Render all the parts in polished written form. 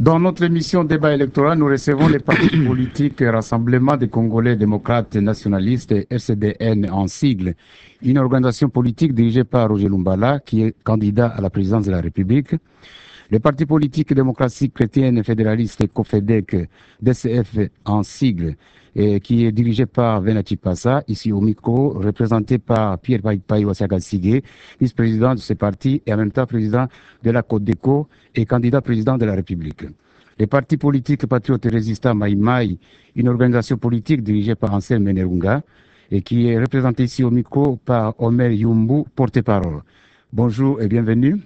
Dans notre émission Débat électoral, nous recevons les partis politiques Rassemblement des Congolais démocrates nationalistes, RCDN en sigle, une organisation politique dirigée par Roger Lumbala, qui est candidat à la présidence de la République. Le parti politique démocratie chrétienne fédéraliste COFEDEC, DCF en sigle, qui est dirigé par Venati Passa, ici au micro, représenté par Pierre Paipai Wassagasigé, vice-président de ce parti et en même temps président de la CODECO et candidat président de la République. Les partis politiques patriotes et résistants Maïmaï, une organisation politique dirigée par Anselme Menerunga et qui est représentée ici au micro par Omer Yumbu, porte-parole. Bonjour et bienvenue.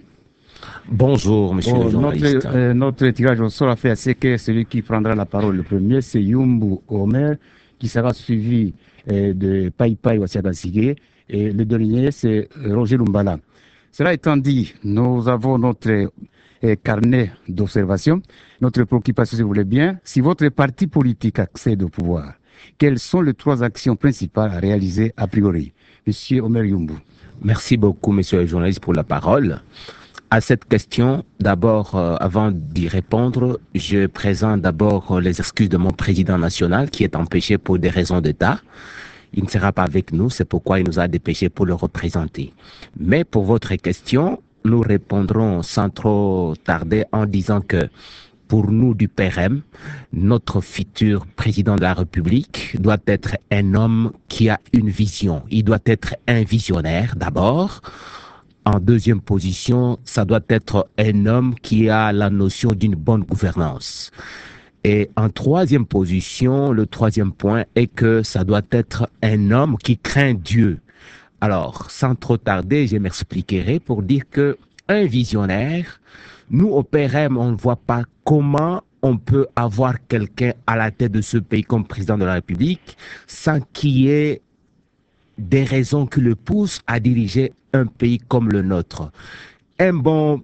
Bonjour, monsieur le journaliste. Notre tirage au sort a fait assez que celui qui prendra la parole le premier, c'est Yumbu Omer, qui sera suivi de Paipai Wassagasigé, et le dernier, c'est Roger Lumbala. Cela étant dit, nous avons notre carnet d'observation, notre préoccupation, si vous voulez bien. Si votre parti politique accède au pouvoir, quelles sont les 3 actions principales à réaliser a priori? Monsieur Omer Yumbu. Merci beaucoup, monsieur le journaliste, pour la parole. À cette question, d'abord, avant d'y répondre, je présente d'abord les excuses de mon président national qui est empêché pour des raisons d'État. Il ne sera pas avec nous, c'est pourquoi il nous a dépêché pour le représenter. Mais pour votre question, nous répondrons sans trop tarder en disant que pour nous du PRM, notre futur président de la République doit être un homme qui a une vision. Il doit être un visionnaire d'abord. En deuxième position, ça doit être un homme qui a la notion d'une bonne gouvernance. Et en troisième position, le troisième point est que ça doit être un homme qui craint Dieu. Alors, sans trop tarder, je m'expliquerai pour dire que un visionnaire, nous au PRM, on ne voit pas comment on peut avoir quelqu'un à la tête de ce pays comme président de la République sans qu'il y ait des raisons qui le poussent à diriger un pays comme le nôtre. Un bon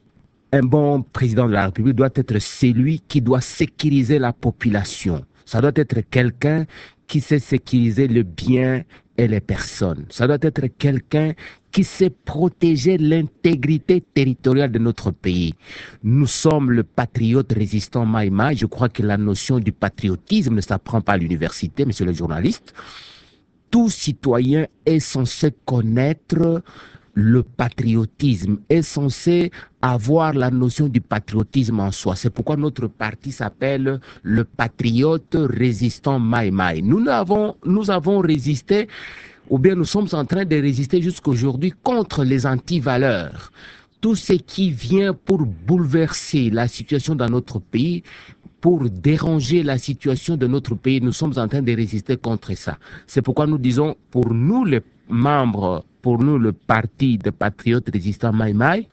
président de la République doit être celui qui doit sécuriser la population. Ça doit être quelqu'un qui sait sécuriser le bien et les personnes. Ça doit être quelqu'un qui sait protéger l'intégrité territoriale de notre pays. Nous sommes le patriote résistant Maïmaï. Je crois que la notion du patriotisme ne s'apprend pas à l'université, monsieur le journaliste. Tout citoyen est censé connaître le patriotisme, est censé avoir la notion du patriotisme en soi. C'est pourquoi notre parti s'appelle le Patriote Résistant Maïmaï. Nous avons résisté, ou bien nous sommes en train de résister jusqu'aujourd'hui contre les antivaleurs. Tout ce qui vient pour bouleverser la situation dans notre pays, pour déranger la situation de notre pays, nous sommes en train de résister contre ça. C'est pourquoi nous disons, pour nous les membres, pour nous le parti des patriotes résistants Maïmaï,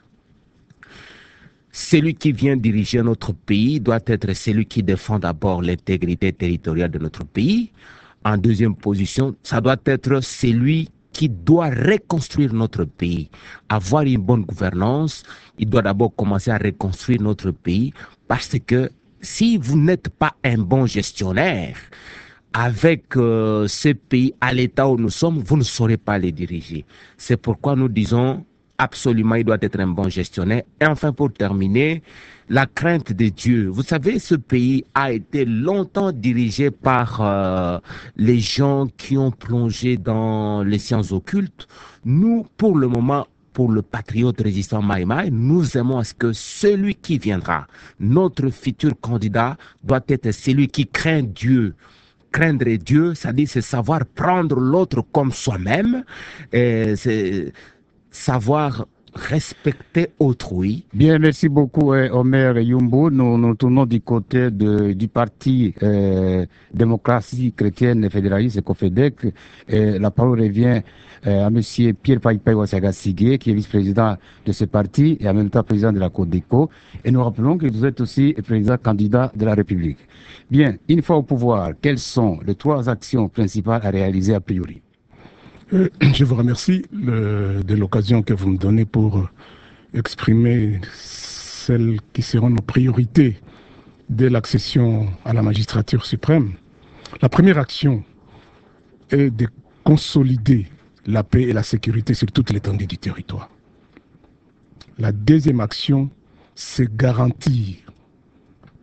celui qui vient diriger notre pays doit être celui qui défend d'abord l'intégrité territoriale de notre pays. En deuxième position, ça doit être celui qui doit reconstruire notre pays, avoir une bonne gouvernance. Il doit d'abord commencer à reconstruire notre pays parce que si vous n'êtes pas un bon gestionnaire, avec ce pays à l'état où nous sommes, vous ne saurez pas les diriger. C'est pourquoi nous disons absolument il doit être un bon gestionnaire. Et enfin, pour terminer, la crainte de Dieu. Vous savez, ce pays a été longtemps dirigé par les gens qui ont plongé dans les sciences occultes. Nous, pour le moment, pour le patriote résistant Maïmaï, nous aimons à ce que celui qui viendra, notre futur candidat, doit être celui qui craint Dieu. Craindre Dieu, c'est-à-dire c'est savoir prendre l'autre comme soi-même, c'est savoir respecter autrui. Bien, merci beaucoup Omer Yumbu. Nous tournons du côté du parti démocratie chrétienne fédéraliste COFEDEC. La parole revient à monsieur Pierre Paipai Wassagasigé, qui est vice-président de ce parti et en même temps président de la CODECO. Et nous rappelons que vous êtes aussi président candidat de la République. Bien, une fois au pouvoir, quelles sont les 3 actions principales à réaliser a priori? Je vous remercie de l'occasion que vous me donnez pour exprimer celles qui seront nos priorités dès l'accession à la magistrature suprême. La première action est de consolider la paix et la sécurité sur toute l'étendue du territoire. La deuxième action, c'est garantir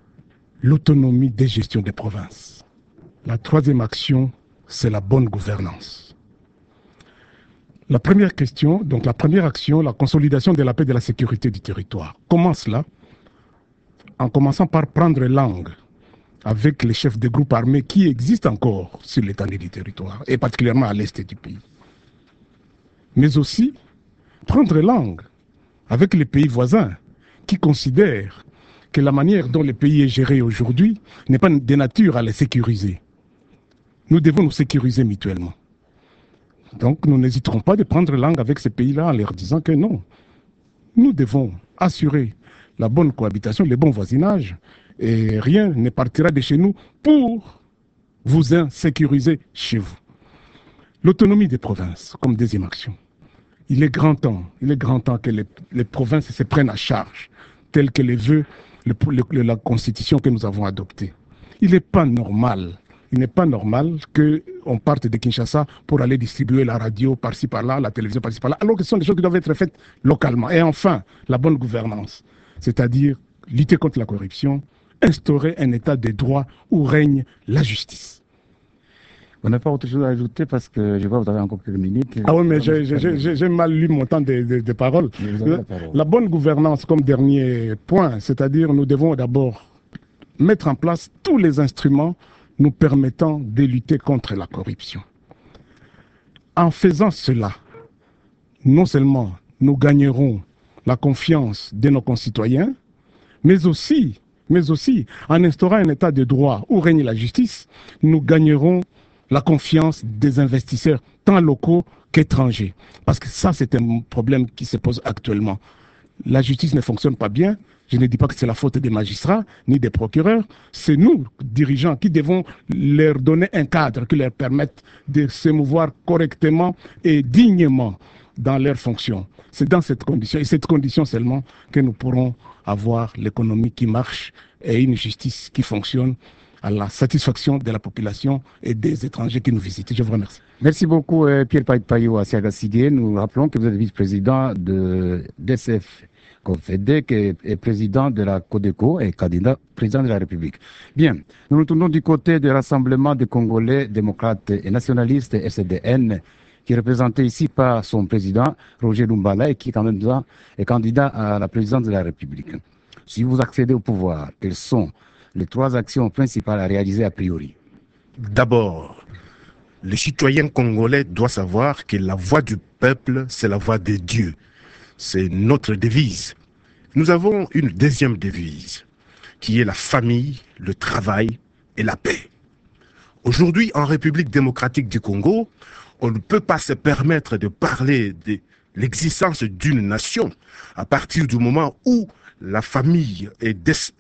l'autonomie des gestions des provinces. La troisième action, c'est la bonne gouvernance. La première question, donc la première action, la consolidation de la paix et de la sécurité du territoire. Comment cela? En commençant par prendre langue avec les chefs des groupes armés qui existent encore sur l'étendue du territoire, et particulièrement à l'est du pays. Mais aussi prendre langue avec les pays voisins qui considèrent que la manière dont le pays est géré aujourd'hui n'est pas de nature à les sécuriser. Nous devons nous sécuriser mutuellement. Donc nous n'hésiterons pas de prendre langue avec ces pays-là en leur disant que non, nous devons assurer la bonne cohabitation, le bon voisinage, et rien ne partira de chez nous pour vous insécuriser chez vous. L'autonomie des provinces comme deuxième action. Il est grand temps que les provinces se prennent à charge, tel que le veut la constitution que nous avons adoptée. Il n'est pas normal qu'on parte de Kinshasa pour aller distribuer la radio par-ci par-là, la télévision par-ci par-là, alors que ce sont des choses qui doivent être faites localement. Et enfin, la bonne gouvernance, c'est-à-dire lutter contre la corruption, instaurer un état de droit où règne la justice. Vous n'avez pas autre chose à ajouter parce que je vois que vous avez encore quelques minutes. Ah oui, mais j'ai mal lu mon temps de parole. La bonne gouvernance comme dernier point, c'est-à-dire nous devons d'abord mettre en place tous les instruments nous permettant de lutter contre la corruption. En faisant cela, non seulement nous gagnerons la confiance de nos concitoyens, mais aussi, en instaurant un état de droit où règne la justice, nous gagnerons la confiance des investisseurs, tant locaux qu'étrangers. Parce que ça, c'est un problème qui se pose actuellement. La justice ne fonctionne pas bien. Je ne dis pas que c'est la faute des magistrats ni des procureurs. C'est nous, dirigeants, qui devons leur donner un cadre qui leur permette de se mouvoir correctement et dignement dans leurs fonctions. C'est dans cette condition, et cette condition seulement, que nous pourrons avoir l'économie qui marche et une justice qui fonctionne à la satisfaction de la population et des étrangers qui nous visitent. Je vous remercie. Merci beaucoup, Pierre Payot Asiaga-Sidé. Nous rappelons que vous êtes vice-président de DCF Confédé, qui est président de la Codeco et candidat président de la République. Bien, nous nous tournons du côté du Rassemblement des Congolais démocrates et nationalistes, RCDN, qui est représenté ici par son président, Roger Lumbala, et qui est candidat à la présidence de la République. Si vous accédez au pouvoir, quelles sont les trois actions principales à réaliser a priori? D'abord, le citoyen congolais doit savoir que la voix du peuple, c'est la voix de Dieu. C'est notre devise. Nous avons une deuxième devise, qui est la famille, le travail et la paix. Aujourd'hui, en République démocratique du Congo, on ne peut pas se permettre de parler de l'existence d'une nation à partir du moment où la famille est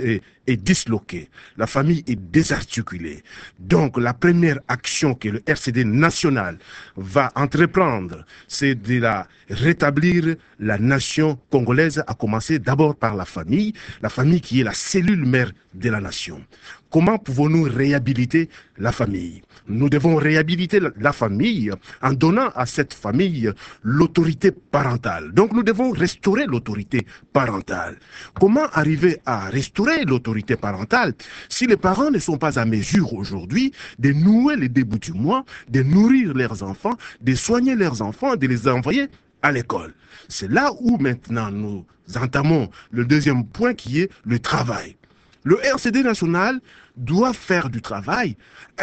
disloquée, la famille est désarticulée. Donc la première action que le RCD national va entreprendre, c'est de rétablir la nation congolaise, à commencer d'abord par la famille qui est la cellule mère de la nation. Comment pouvons-nous réhabiliter la famille? Nous devons réhabiliter la famille en donnant à cette famille l'autorité parentale. Donc nous devons restaurer l'autorité parentale. Comment arriver à restaurer l'autorité parentale si les parents ne sont pas à mesure aujourd'hui de nouer les débuts du mois, de nourrir leurs enfants, de soigner leurs enfants, de les envoyer à l'école? C'est là où maintenant nous entamons le deuxième point qui est le travail. Le RCD national doit faire du travail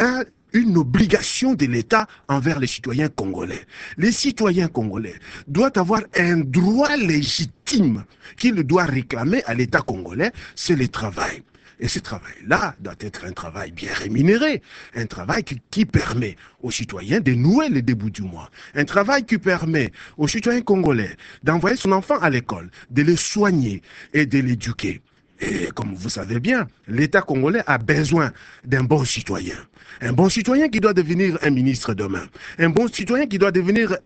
une obligation de l'État envers les citoyens congolais. Les citoyens congolais doivent avoir un droit légitime qu'il doit réclamer à l'État congolais, c'est le travail. Et ce travail-là doit être un travail bien rémunéré, un travail qui permet aux citoyens de nouer les débuts du mois, un travail qui permet aux citoyens congolais d'envoyer son enfant à l'école, de le soigner et de l'éduquer. Et comme vous savez bien, l'État congolais a besoin d'un bon citoyen. Un bon citoyen qui doit devenir un ministre demain. Un bon citoyen qui doit devenir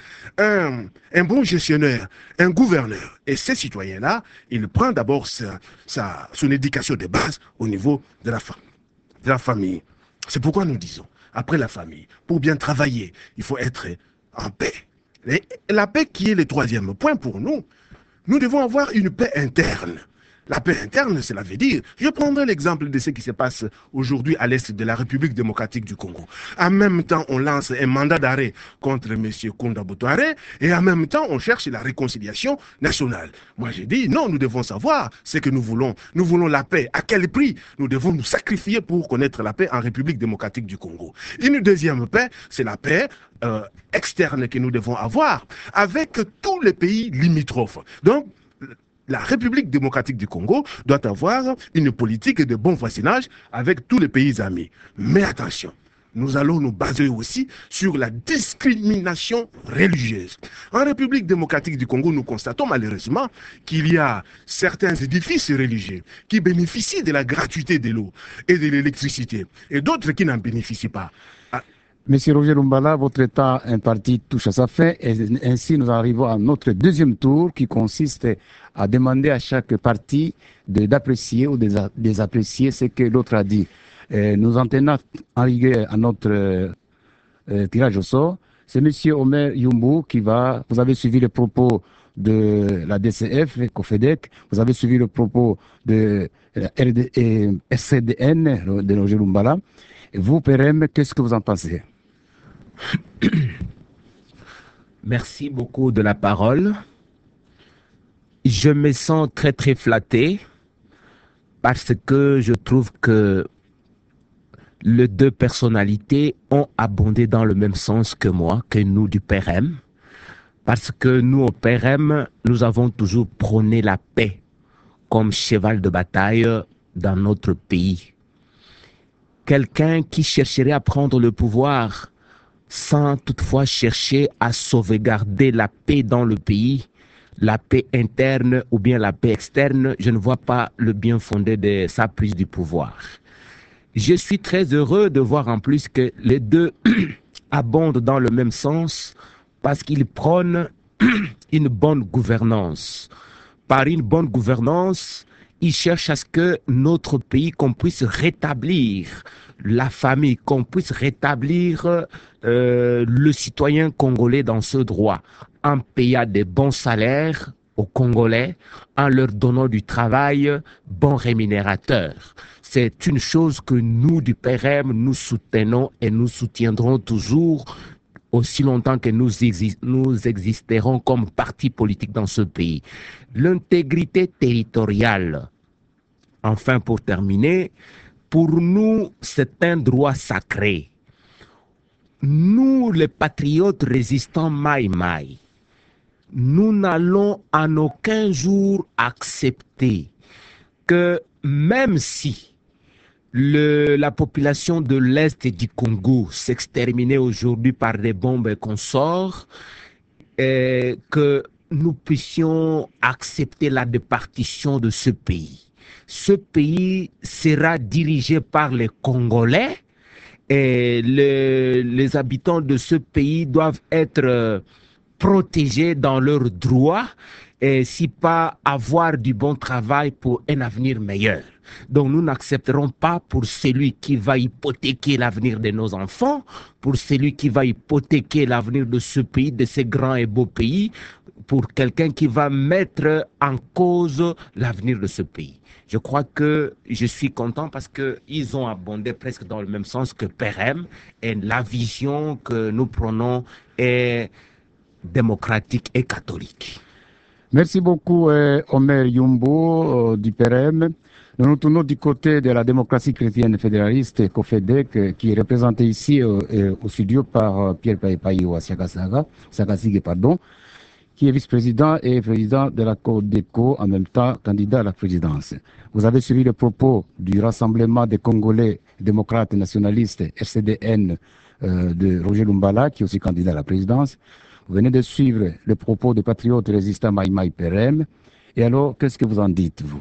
un bon gestionnaire, un gouverneur. Et ces citoyens-là, il prend d'abord son éducation de base au niveau de la famille. C'est pourquoi nous disons, après la famille, pour bien travailler, il faut être en paix. Et la paix qui est le troisième point pour nous, nous devons avoir une paix interne. La paix interne, cela veut dire, je prendrai l'exemple de ce qui se passe aujourd'hui à l'est de la République démocratique du Congo. En même temps, on lance un mandat d'arrêt contre M. Kunda Botouare et en même temps, on cherche la réconciliation nationale. Moi, j'ai dit, non, nous devons savoir ce que nous voulons. Nous voulons la paix. À quel prix? Nous devons nous sacrifier pour connaître la paix en République démocratique du Congo. Une deuxième paix, c'est la paix externe que nous devons avoir avec tous les pays limitrophes. Donc, la République démocratique du Congo doit avoir une politique de bon voisinage avec tous les pays amis. Mais attention, nous allons nous baser aussi sur la discrimination religieuse. En République démocratique du Congo, nous constatons malheureusement qu'il y a certains édifices religieux qui bénéficient de la gratuité de l'eau et de l'électricité et d'autres qui n'en bénéficient pas. Monsieur Roger Lumbala, votre État imparti touche à sa fin et ainsi nous arrivons à notre deuxième tour qui consiste à demander à chaque parti d'apprécier ou de désapprécier ce que l'autre a dit. Nous en tenons en rigueur à notre tirage au sort. C'est Monsieur Omer Yumbu qui va, vous avez suivi les propos de la DCF, COFEDEC, vous avez suivi le propos de RCDN de Roger Lumbala. Et vous, PRM, qu'est-ce que vous en pensez? Merci beaucoup de la parole. Je me sens très très flatté parce que je trouve que les deux personnalités ont abondé dans le même sens que moi, que nous du PRM. Parce que nous au PRM, nous avons toujours prôné la paix comme cheval de bataille dans notre pays. Quelqu'un qui chercherait à prendre le pouvoir sans toutefois chercher à sauvegarder la paix dans le pays, la paix interne ou bien la paix externe, je ne vois pas le bien fondé de sa prise du pouvoir. Je suis très heureux de voir en plus que les deux abondent dans le même sens parce qu'ils prônent une bonne gouvernance. Par une bonne gouvernance, ils cherchent à ce que notre pays, qu'on puisse rétablir la famille, qu'on puisse rétablir le citoyen congolais dans ce droit, en payant des bons salaires aux Congolais, en leur donnant du travail bon rémunérateur. C'est une chose que nous, du PRM, nous soutenons et nous soutiendrons toujours aussi longtemps que nous existerons comme parti politique dans ce pays. L'intégrité territoriale, enfin pour terminer, pour nous, c'est un droit sacré. Nous, les patriotes résistants Maï-Maï, nous n'allons en aucun jour accepter que même si la population de l'Est du Congo s'exterminait aujourd'hui par des bombes et consorts, que nous puissions accepter la départition de ce pays. Ce pays sera dirigé par les Congolais et les habitants de ce pays doivent être protégés dans leurs droits et si pas avoir du bon travail pour un avenir meilleur. Donc nous n'accepterons pas pour celui qui va hypothéquer l'avenir de nos enfants, pour celui qui va hypothéquer l'avenir de ce pays, de ce grand et beau pays, pour quelqu'un qui va mettre en cause l'avenir de ce pays. Je crois que je suis content parce qu'ils ont abondé presque dans le même sens que PRM et la vision que nous prenons est démocratique et catholique. Merci beaucoup, Omer Yumbu du PRM. Nous nous tournons du côté de la démocratie chrétienne fédéraliste, COFEDEC, qui est représenté ici au studio par Pierre Païpaïwa Sakasige, qui est vice-président et président de la CODECO, en même temps candidat à la présidence. Vous avez suivi le propos du Rassemblement des Congolais démocrates nationalistes, RCDN, de Roger Lumbala, qui est aussi candidat à la présidence. Vous venez de suivre le propos des patriotes résistants Maï-Maï PRM. Et alors, qu'est-ce que vous en dites, vous?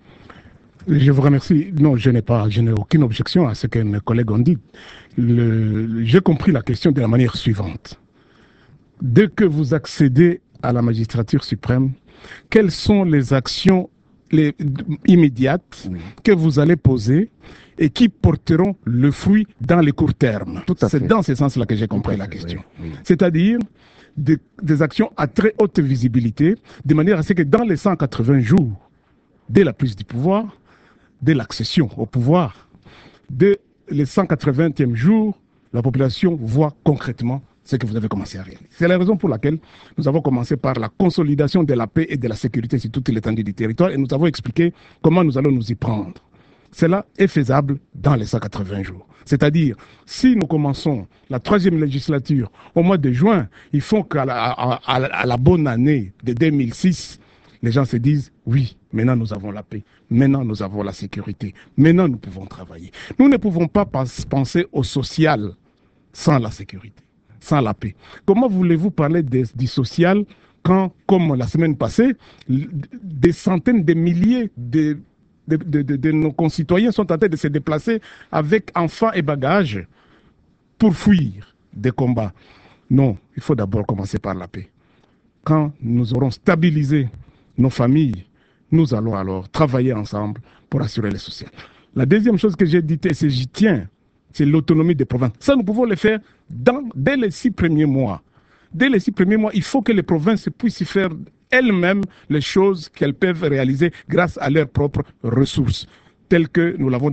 Je vous remercie. Non, je n'ai aucune objection à ce que mes collègues ont dit. J'ai compris la question de la manière suivante. Dès que vous accédez à la magistrature suprême, quelles sont les actions immédiates que vous allez poser et qui porteront le fruit dans les courts termes? C'est dans ce sens-là que j'ai compris la question. Oui. C'est-à-dire des actions à très haute visibilité, de manière à ce que dans les 180 jours dès la prise du pouvoir, dès l'accession au pouvoir, dès les 180e jours, la population voit concrètement ce que vous avez commencé à réaliser. C'est la raison pour laquelle nous avons commencé par la consolidation de la paix et de la sécurité sur toute l'étendue du territoire et nous avons expliqué comment nous allons nous y prendre. Cela est faisable dans les 180 jours. C'est-à-dire, si nous commençons la 3e législature au mois de juin, il faut qu'à la bonne année de 2006, les gens se disent, oui, maintenant nous avons la paix, maintenant nous avons la sécurité, maintenant nous pouvons travailler. Nous ne pouvons pas penser au social sans la sécurité, sans la paix. Comment voulez-vous parler du social quand, comme la semaine passée, des centaines de milliers de nos concitoyens sont en train de se déplacer avec enfants et bagages pour fuir des combats? Non, il faut d'abord commencer par la paix. Quand nous aurons stabilisé nos familles, nous allons alors travailler ensemble pour assurer le social. La deuxième chose que j'ai dite, et j'y tiens, c'est l'autonomie des provinces. Ça, nous pouvons le faire dès les 6 premiers mois. Dès les 6 premiers mois, il faut que les provinces puissent faire elles-mêmes les choses qu'elles peuvent réaliser grâce à leurs propres ressources, telles que nous l'avons